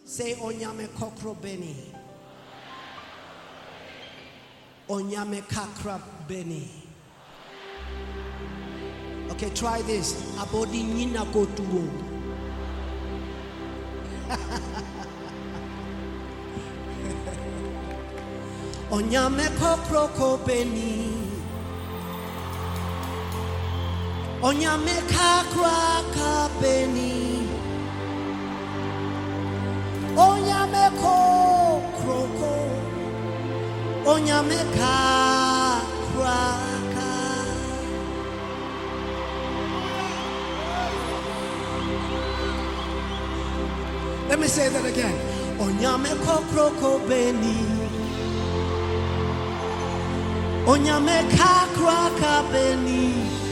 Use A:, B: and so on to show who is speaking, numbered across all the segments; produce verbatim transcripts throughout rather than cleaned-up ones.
A: Say onyame kokro beni. Onyame kakra beni. Okay, try this. Abodi nina kotuo. Onyame kokro ko beni. Onyame kakra ka beni. Onyame kokro ko. Onyame kakra ka. Let me say that again. Onyame kokro ko beni. Onyame kakra ka beni.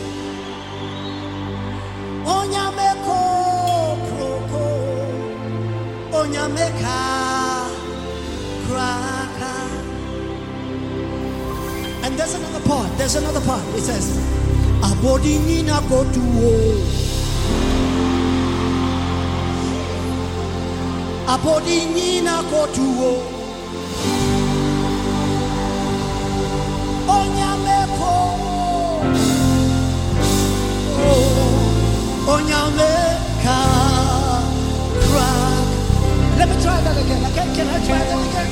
A: Onyame kokro ko. Onyame kakra ka. And there's another part. There's another part. It says, Abodi nina kotuo. Abodi nina kotuo. Onyame ko. Onyame ka crack. Let me try that again. Okay, can I try that again?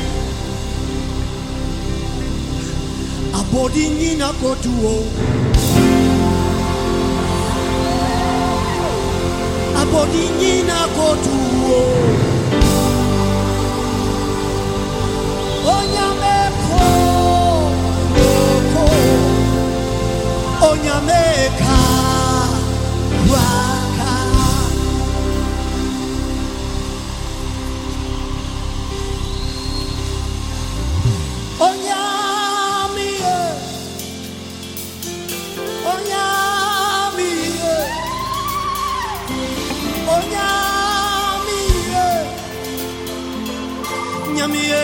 A: Abodi nina kotuo. Abodi nina kotuo. Onyame ko, ko, onyame ka, waka. Onyame, onyame, onyame, onyame.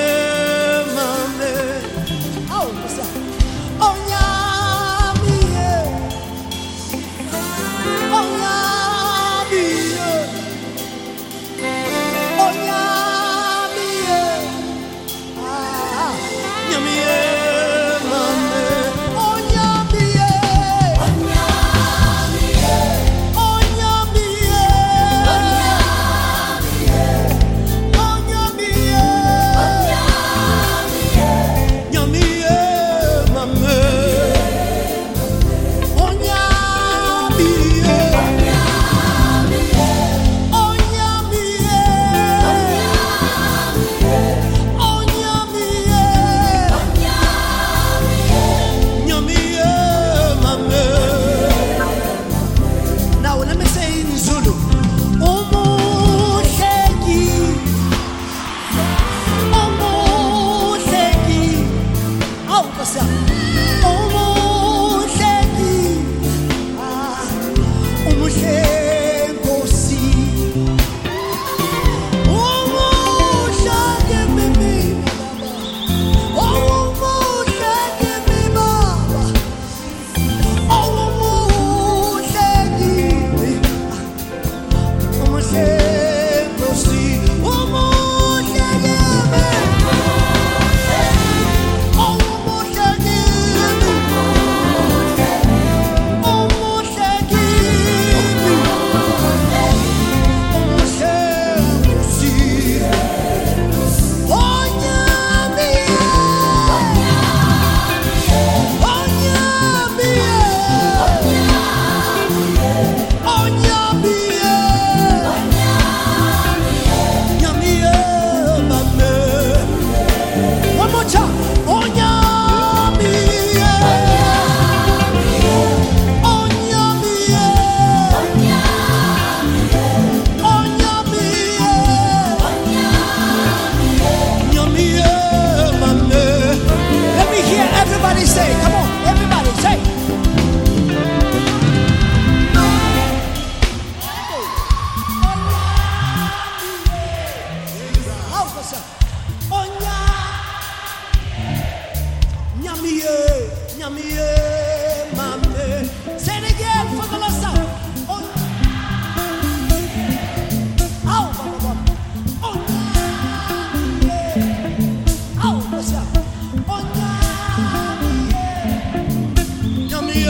A: Say it again for the last time. Oh. Oh. Oh.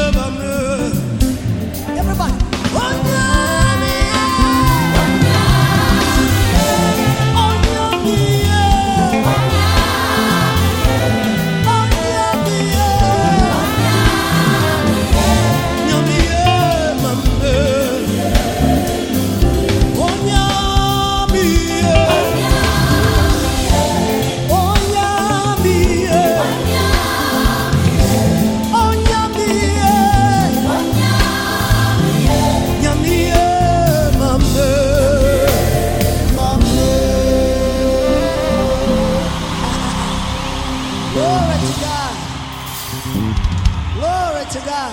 A: Everybody. Glory to God. Glory to God.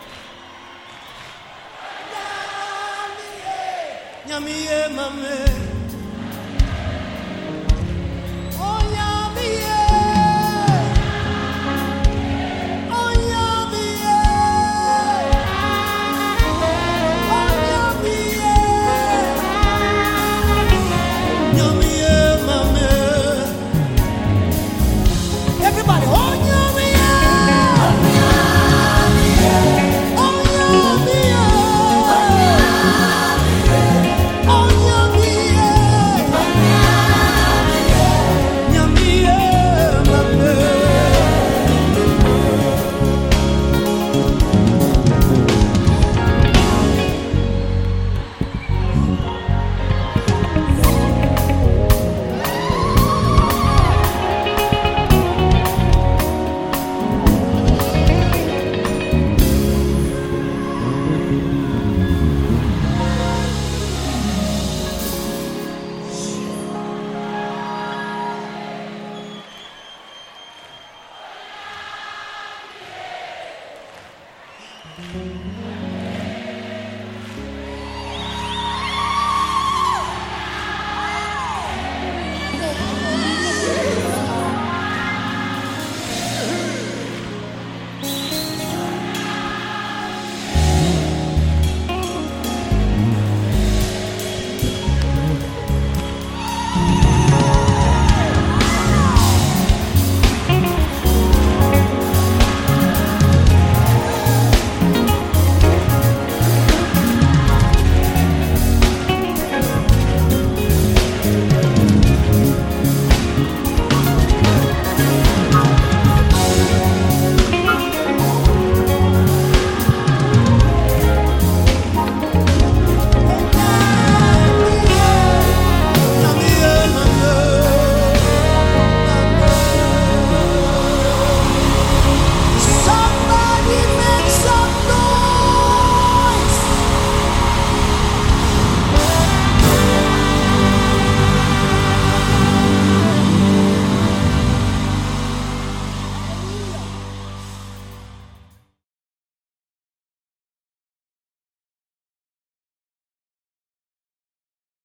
A: Nyamiye, mame.